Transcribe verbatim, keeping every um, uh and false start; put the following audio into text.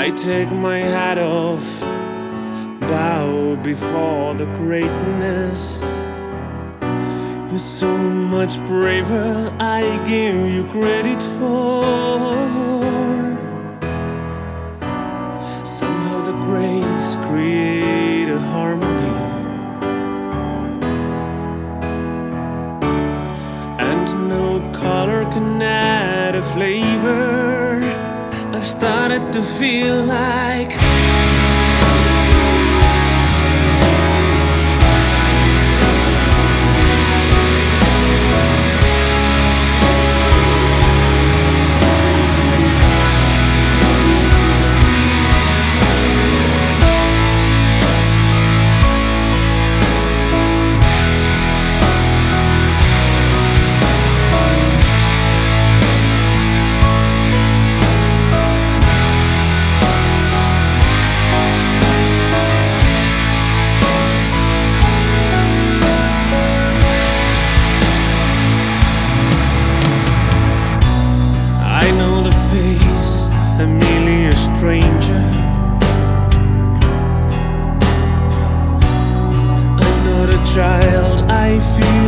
I take my hat off, bow before the greatness. You're so much braver, I give you credit for. Somehow the grace create a harmony, and no color can add a flavor. I've started to feel like familiar stranger. I'm not a child, I feel